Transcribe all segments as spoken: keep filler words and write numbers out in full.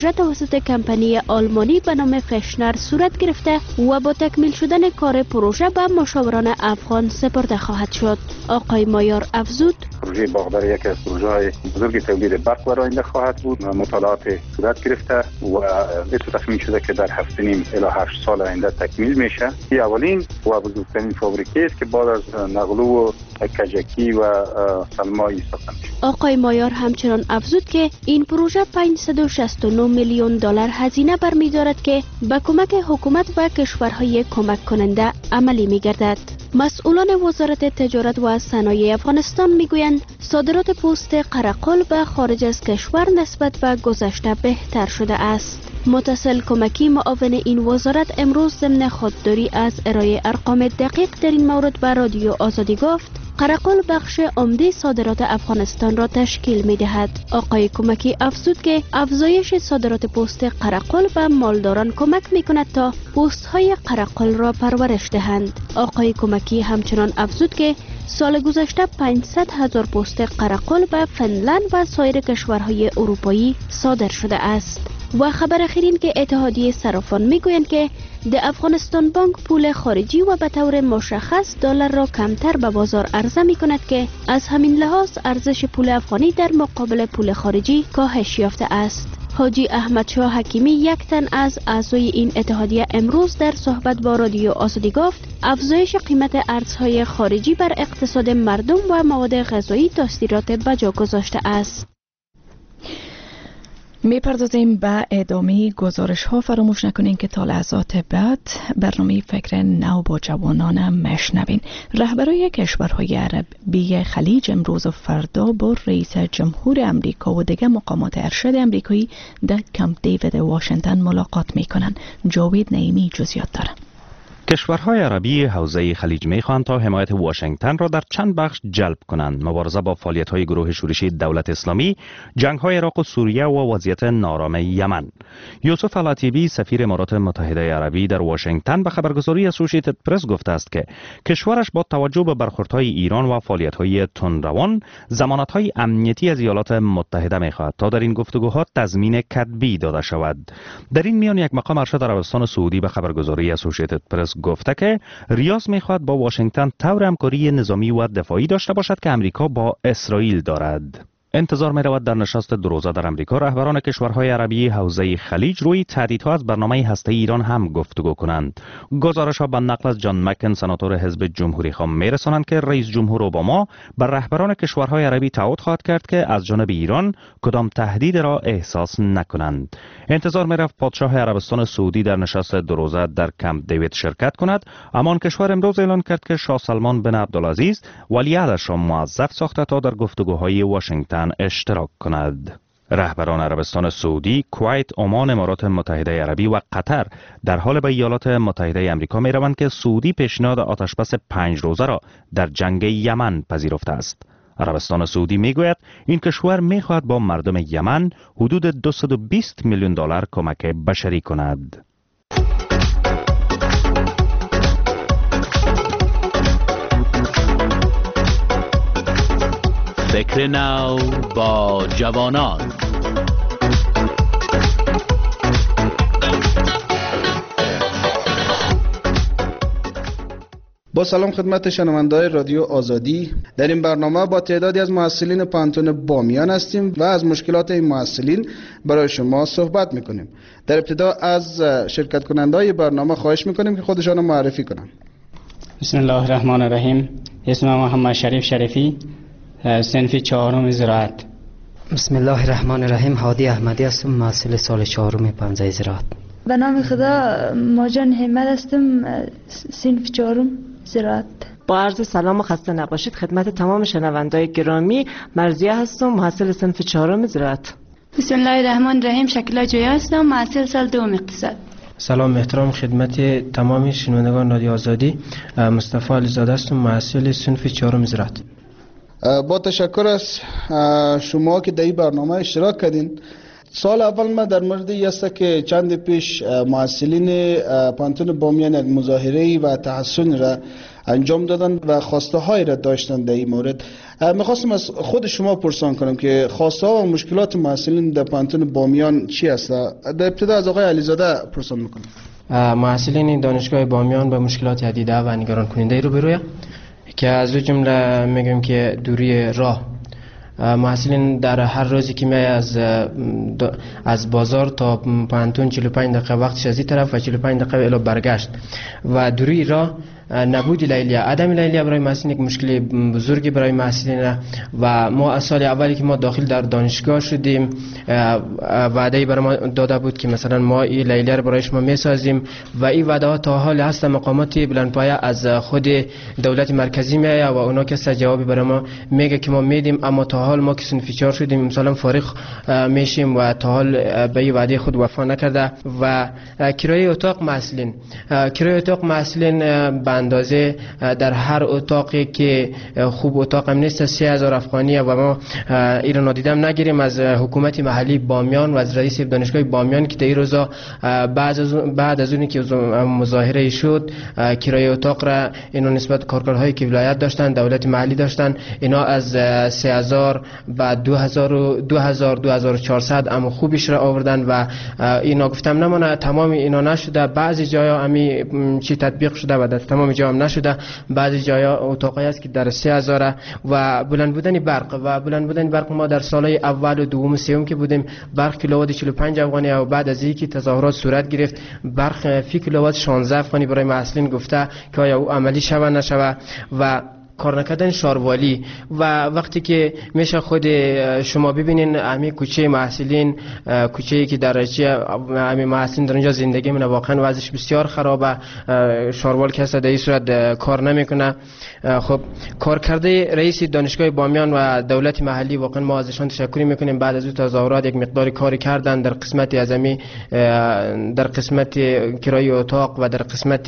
توسط کمپانی آلمانی به نام فشنر صورت گرفته و با تکمیل شدن کار پروژه به مشاوران افغان سپرده خواهد شد. آقای مایار افزود: پروژه باغدار یکی از پروژه‌های بزرگ تولید برق در آینده خواهد بود. مطالعات صورت گرفته و به تخمین شده که در هفت نیم الی هشت سال آینده تکمیل میشه. این اولین و بزرگترین فابریکه است که بعد از نقلو و کجکی و سلمای ساخته میشه. آقای مایار همچنان افزود که این پروژه پانصد و شصت و نه میلیون دلار هزینه برمی‌دارد که به کمک حکومت و کشورهای کمک کننده عملی می‌گردد. مسئولان وزارت تجارت و صنایع افغانستان میگویند صادرات پوست قرقل به خارج از کشور نسبت به گذشته بهتر شده است. متصل کمکی معاون این وزارت امروز ضمن خودداری از ارائه ارقام دقیق در این مورد به رادیو آزادی گفت قرقل بخش عمده صادرات افغانستان را تشکیل می دهد. آقای کمکی افزود که افزایش صادرات پوست قرقل به مالداران کمک می کند تا پوست های قرقل را پرورش دهند. آقای کمکی همچنان افزود که سال گذشته پانصد هزار پوست قرقل به فنلند و سایر کشورهای اروپایی صادر شده است. و خبر اخیرین که اتحادیه صرافان میگویند که د افغانستان بانک پول خارجی و به طور مشخص دلار را کمتر به بازار عرضه می کند که از همین لحاظ ارزش پول افغانی در مقابل پول خارجی کاهش یافته است. حاجی احمد شاه حکیمی یک تن از اعضای این اتحادیه امروز در صحبت با رادیو آزادی گفت افزایش قیمت ارزهای خارجی بر اقتصاد مردم و مواد غذایی تاثیرات بجا گذاشته است. می پردازیم به ادامه گزارش ها. فراموش نکنین که تا لحظات بعد برنامه فکر نو با جوانان مشنوین. رهبرای کشورهای عربی خلیج امروز و فردا با رئیس جمهور امریکا و دیگر مقامات ارشد امریکایی در کمپ دیوید واشنگتن ملاقات می کنند. جاوید نعیمی جزئیات داره. کشورهای عربی حوزه خلیج می‌خواهند تا حمایت واشنگتن را در چند بخش جلب کنند: مبارزه با فعالیت‌های گروه شورشی دولت اسلامی، جنگ‌های عراق و سوریه و وضعیت نارام یمن. یوسف العتیبی سفیر امارات متحده عربی در واشنگتن به خبرگزاری اسوسییتد پرس گفته است که کشورش با توجه به برخوردهای ایران و فعالیت‌های تندروان ضمانت‌های امنیتی از ایالات متحده می‌خواهد تا در این گفتگوها تضمین کتبی داده شود. در این میان یک مقام ارشد عربستان سعودی به خبرگزاری اسوسییتد پرس گفته که ریاض میخواهد با واشنگتن طور همکاری نظامی و دفاعی داشته باشد که امریکا با اسرائیل دارد. انتظار می رود در نشست دو روزه در امریکا رهبران کشورهای عربی حوزه خلیج روی تهدیدها از برنامه هسته‌ای ایران هم گفتگو کنند. گزارش‌ها به نقل از جان مکن سناتور حزب جمهوری خواهم می رسانند که رئیس جمهور اوباما بر رهبران کشورهای عربی تعهد خواهد کرد که از جانب ایران کدام تهدید را احساس نکنند. انتظار می رفت پادشاه عربستان سعودی در نشست دو روزه در کمپ دیوید شرکت کند، اما آن کشور امروز اعلان کرد که شاه سلمان بن عبدالعزیز ولیعهدش را موظف ساخته تا در گفتگوهای واشنگتن اشتراک کند. رهبران عربستان سعودی، کویت، عمان، امارات متحده عربی و قطر در حال به ایالات متحده آمریکا می روند که سعودی پیشنهاد آتشبس پنج روزه را در جنگ یمن پذیرفته است. عربستان سعودی می گوید این کشور می خواهد با مردم یمن حدود دویست و بیست میلیون دلار کمک بشری کند. فکر نو با جوانان. با سلام خدمت شنونده‌های رادیو آزادی. در این برنامه با تعدادی از محصلین پانتون بامیان هستیم و از مشکلات این محصلین برای شما صحبت میکنیم. در ابتدا از شرکت کننده‌های برنامه خواهش میکنیم که خودشان رو معرفی کنن. بسم الله الرحمن الرحیم. اسمم محمد شریف شریفی، صنف چهارم زراعت. بسم الله الرحمن الرحیم. هادی احمدی هستم، محصل سال چهارم پنجه زراعت. به نام خدا ماجان حمد هستم، صنف چهارم زراعت. با عرض سلام و خسته نباشید خدمت تمام شنونده‌های گرامی. مرضیه هستم، محصل صنف چهارم زراعت. بسم الله الرحمن الرحیم. شکیلا جویا هستم، محصل سال دوم اقتصاد. سلام احترام خدمت تمام شنوندگان رادیو آزادی. مصطفی علیزاده هستم، محصل صنف چهارم زراعت. با تشکر از شما که در این برنامه اشتراک کردین. سال اول ما در مورد است که چند پیش محصلین پانتون بامیان یک مظاهره و تحسن را انجام دادن و خواسته های را داشتن در این مورد. میخواستم از خود شما پرسان کنم که خواسته ها و مشکلات محصلین در پانتون بامیان چی است؟ در ابتدا از آقای علیزاده پرسان میکنم. محصلین دانشگاه بامیان به مشکلات عدیده و نگران کننده روبرویه که از جمله میگم که دوری راه. محصلین در هر روزی که می از از بازار تا پانتون چهل و پنج دقیقه وقتش از این طرف و چهل و پنج دقیقه الی برگشت و دوری راه، نبود لیلیه، عدم لیلیه برای محصلین یک مشکل بزرگی برای محصلین و ما از سال اولی که ما داخل در دانشگاه شدیم وعده برای ما داده بود که مثلا ما این لیلیه رو برای شما میسازیم و این وعده ها تا حال هست مقامات بلندپایه از خود دولت مرکزی میایه و اونا که جوابی برای ما میگه که ما میدیم، اما تا حال ما که صنف چهار شدیم مثلا فارغ میشیم و تا حال به این وعده خود وفا نکرده. و کرایه اتاق محصلین، کرایه اتاق محصلین اندازه در هر اتاقی که خوب اتاق هم نیست سه هزار افغانیه و ما ایران نادیدم نگیریم از حکومت محلی بامیان و از رئیس دانشگاه بامیان که در این روزا بعد از بعد از اونی که مظاهره شد کرایه اتاق را اینا نسبت کارگرهایی که ولایت داشتن دولت محلی داشتن اینا از سه هزار و دو هزار دو هزار دو هزار و چهارصد اما خوبش را آوردن و اینا گفتم نمونه تمام اینا نشده، بعضی جاها همی چی تطبیق شده و در تمام جا هم نشده، بعضی جاها اتاقی است که در سه هزار و بلند بودن برق و بلند بودن برق ما در سالهای اول و دوم و سوم که بودیم برق کیلووات چهل و پنج افغانی و بعد از اینکه تظاهرات صورت گرفت برق فی کیلووات شانزده افغانی برای محصلین گفته که آیا او عملی شوه نشوه و کار نکردن شاروالی و وقتی که میشه خود شما ببینین همین کوچه محصلین، کوچه‌ای که در چه همین محصلین در اونجا زندگی من واقعا وضعش بسیار خرابه، شاروال کسی در این صورت کار نمیکنه. خب کار کرده رئیس دانشگاه بامیان و دولت محلی واقعا ما ازشان تشکر میکنیم، بعد از اون تظاهرات یک مقدار کاری کردن در قسمت ازمی در قسمت کرایه اتاق و در قسمت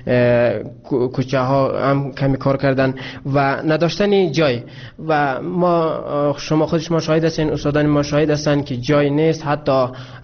کوچه ها هم کمی کار کردن و نداشتن جای و ما شما خود شما شاهد هستین، استادان ما شاهد هستن که جای نیست، حتی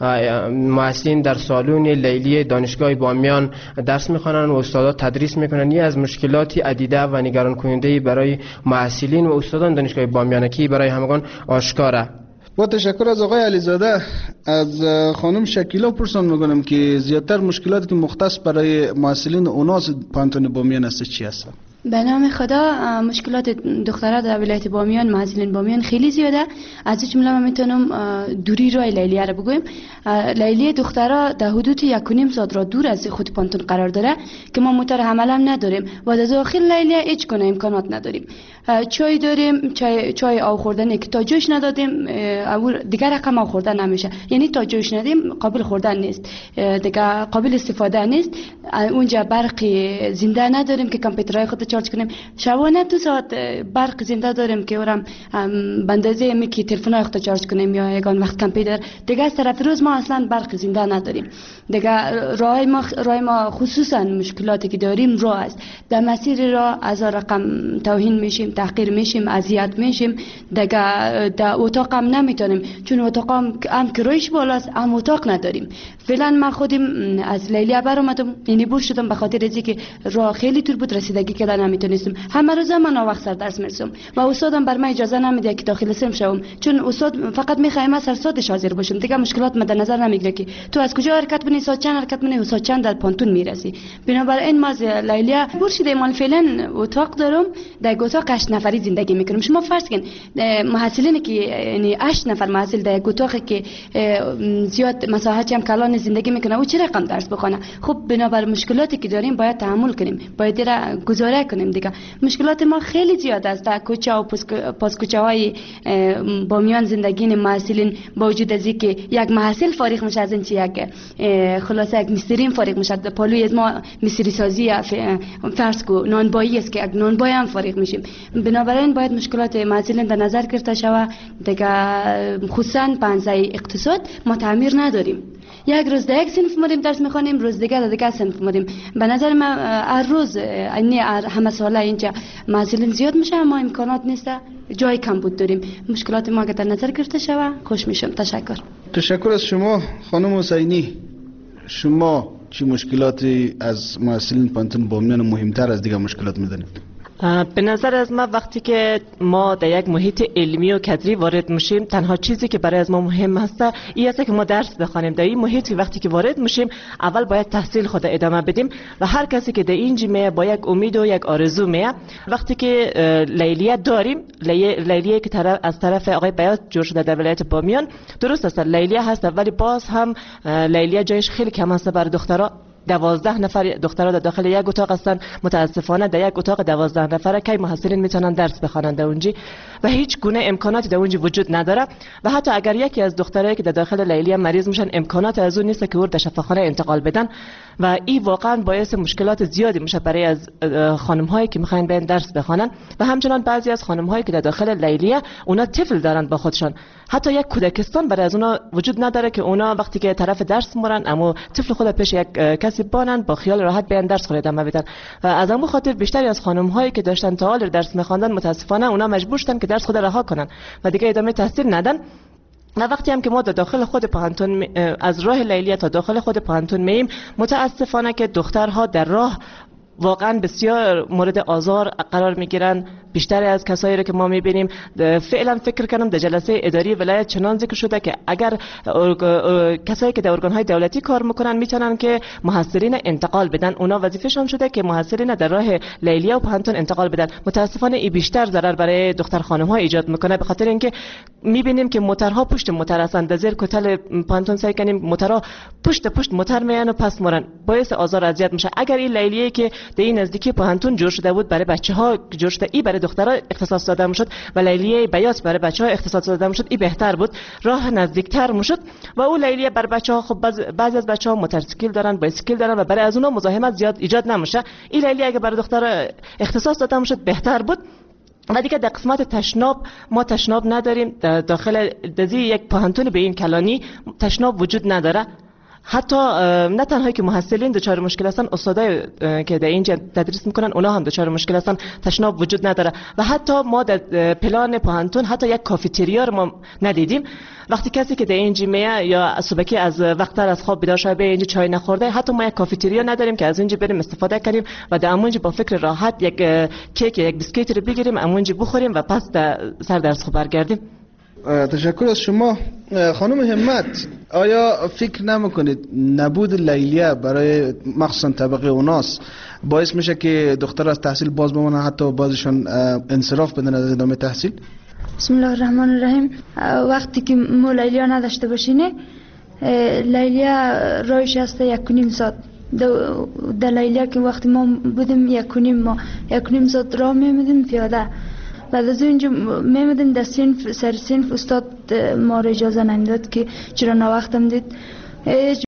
محصلین در سالن لیلی دانشگاه بامیان درس میخوانن و استادا تدریس میکنن. این از مشکلاتی عدیده و نگران کننده برای محصلین و استادان دانشگاه بامیان که برای همگان آشکاره. با تشکر از آقای علیزاده. از خانم شکیلا پرسان میکنم که زیادتر مشکلاتی که مختص برای محصلین اوناس پانتون بامیان است چی هست؟ به نام خدا مشکلات دخترها در ولایت بامیان محصلین بامیان خیلی زیاده. از جمله من میتونم دوری راه لیلیه رو بگویم. لیلیه دخترها در حدود یک و نیم ساعت را دور از خود پانتون قرار داره که ما موتور حمل هم نداریم و در داخل لیلیه هیچ گونه امکانات نداریم. چای داریم، چای چای آب خوردن که تا جوش ندادیم او دیگر رقم آب خوردن نمیشه، یعنی تا جوش ندیم قابل خوردن نیست، دیگه قابل استفاده نیست. اونجا برق زنده نداریم که کامپیوترهای خود چارج کنیم. شبانه دو ساعت برق زنده داریم که اورم بندازه می که تلفن خود چارج کنیم یا یگان وقت کامپیوتر. دیگه از طرف روز ما اصلا برق زنده نداریم. دیگه راه ما راه ما خصوصا مشکلاتی که داریم راه است. در مسیر راه از رقم توهین میشیم، تحقیر میشیم، اذیت میشیم. دیگه در اتاق هم نمیتونیم چون اتاق هم هم کرایش بالاست، هم اتاق نداریم. فعلا ما خودم از لیلیه برآمدم، یعنی بور شدم به خاطر اینکه که راه خیلی دور بود، رسیدگی کردن نمیتونستم. همه روز من وقت سر درس میرسم و استادم بر من اجازه نمیده که داخل صنف شوم، چون استاد فقط میخواد من سر ساعتش حاضر باشم. دیگه مشکلات مد نظر نمیگیره که تو از کجا حرکت کنی، ساعت چند حرکت کنی و ساعت چند در پانتون میرسی. بنابراین ما از لیلیه بور شدیم. من فعلا اتاق دارم، در اتاق هشت نفری زندگی میکنم. شما فرض کن محصلینی که یعنی هشت نفر محصل در اتاقی که زیاد مساحت هم کلان زندگی میکنه او چه رقم درس بخونه؟ خب بنابر مشکلاتی که داریم باید تحمل کنیم، باید را گزاره کنیم. دیگه مشکلات ما خیلی زیاد است. در کوچه و پاس کوچه های بامیان زندگی محصلین با وجود از اینکه یک محصل فارغ میشه از این چی یک خلاصه یک مسترین فارغ میشه، پالوی از ما مستری سازی فرض کو نانبایی است که یک نانبای هم فارغ میشیم. بنابراین باید مشکلات محصلین در نظر گرفته شود. دیگه خصوصا پنزه اقتصاد ما تعمیر نداریم. یک روز در یک صنف مدیم درس میخوانیم، روز دیگر در دیگر صنف مدیم. به نظر من هر روز یعنی همه ساله اینجا محصلین زیاد میشه اما امکانات نیست، جای کم بود داریم. مشکلات ما که در نظر گرفته شود خوش میشم. تشکر. تشکر از شما خانم حسینی. شما چه مشکلاتی از محصلین پانتون بامیان مهمتر از دیگر مشکلات میدونید؟ به نظر از ما وقتی که ما در یک محیط علمی و کدری وارد میشیم تنها چیزی که برای از ما مهم هست این است که ما درس بخوانیم. در این محیط وقتی که وارد میشیم اول باید تحصیل خود ادامه بدیم و هر کسی که در اینجا میه با یک امید و یک آرزو میه. وقتی که لیلیه داریم، لیلیه که طرف از طرف آقای بیات جور شده در ولایت بامیان، درست است لیلیه هست ولی باز هم لیلیه جایش خیلی کم است برای دخترها. دوازده نفر دخترها در داخل یک اتاق هستند. متاسفانه در یک اتاق دوازده نفره که محصلین میتونن درس بخوانند در اونجا و هیچ گونه امکاناتی در اونجا وجود نداره و حتی اگر یکی از دخترایی که در داخل لیلیه مریض میشن امکانات از اون نیست که او در شفاخانه انتقال بدن و این واقعا باعث مشکلات زیادی میشه برای از خانم هایی که میخواین برن درس بخوانن و همچنان بعضی از خانم هایی که در داخل لیلیه اونا طفل دارن با خودشان. حتی یک کودکستان برای از اونا وجود نداره که اونا وقتی که طرف درس میرن اما طفل خود پیش یک کسی بانن با خیال راحت بیان درس خود ادامه بدن و از همون خاطر بیشتری از خانم هایی که داشتن تا حال درس میخواندن متاسفانه اونا مجبور شدن که درس خود رها کنن و دیگه ادامه تحصیل ندن. و وقتی هم که ما در داخل خود پانتون از راه لیلیه تا داخل خود پانتون مییم متاسفانه که دخترها در راه واقعا بسیار مورد آزار قرار میگیرن. بیشتر از کسایی رو که ما میبینیم فعلا فکر کنم در جلسه اداری ولایت چنان ذکر شده که اگر کسایی که در ارگان‌های دولتی کار میکنن میتونن که محصلین انتقال بدن، اونا وظیفه‌شون شده که محصلین در راه لیلیه و پانتون انتقال بدن. متاسفانه این بیشتر ضرر برای دختر خانم‌ها ایجاد میکنه به خاطر اینکه میبینیم که موترها پشت موتر هستند. در زیر کتل پانتون سعی کنیم موترها پشت پشت موتر میان و پس مورن، باعث آزار اذیت میشه. اگر این لیلیه که در این نزدیکی پانتون جور شده بود برای بچه‌ها جور شده، ای برای دخترها اختصاص داده میشد و لیلیه بیات برای بچه‌ها اختصاص داده میشد، این بهتر بود، راه نزدیکتر میشد و اون لیلیه برای بچه‌ها خب بعضی از بچه‌ها موتورسیکل دارن، بایسیکل دارن و برای از اونها مزاحمت زیاد ایجاد نمیشه. این لیلیه اگه برای دخترها اختصاص داده میشد بهتر بود. و دیگه در قسمت تشناب ما تشناب نداریم در داخل دزی یک پانتون به این کلانی تشناب وجود نداره. حتی نه تنها که محصلین دچار مشکل هستن، استادای که در اینجا تدریس میکنن اونا هم دچار مشکل هستن، تشناب وجود نداره و حتی ما در پلان پانتون حتی یک کافتریا رو ما ندیدیم. وقتی کسی که در اینجا میه یا صبحی از وقتتر از خواب بیدار شده به اینجا چای نخورده، حتی ما یک کافتریا نداریم که از اینجا بریم استفاده کنیم و در امونجا با فکر راحت یک کیک یک بیسکیت رو بگیریم امونجا بخوریم و پس در سر درس خوب برگردیم. تشکر از شما. خانم همت، آیا فکر نمیکنید نبود لیلیه برای مخصوصا طبقه اوناس باعث میشه که دختر از تحصیل باز بمونن، حتی بعضشون انصراف بدن از ادامه تحصیل؟ بسم الله الرحمن الرحیم. وقتی که ما لیلیه نداشته باشینه، لیلیه رایش هست یک و نیم ساعت. در لیلیه که وقتی ما بودیم یک و نیم ما یک و نیم ساعت راه میمیدیم پیاده. بعد از اونجا میمدیم در سنف سر سنف استاد ما را اجازه نمیداد که چرا نوقتم دید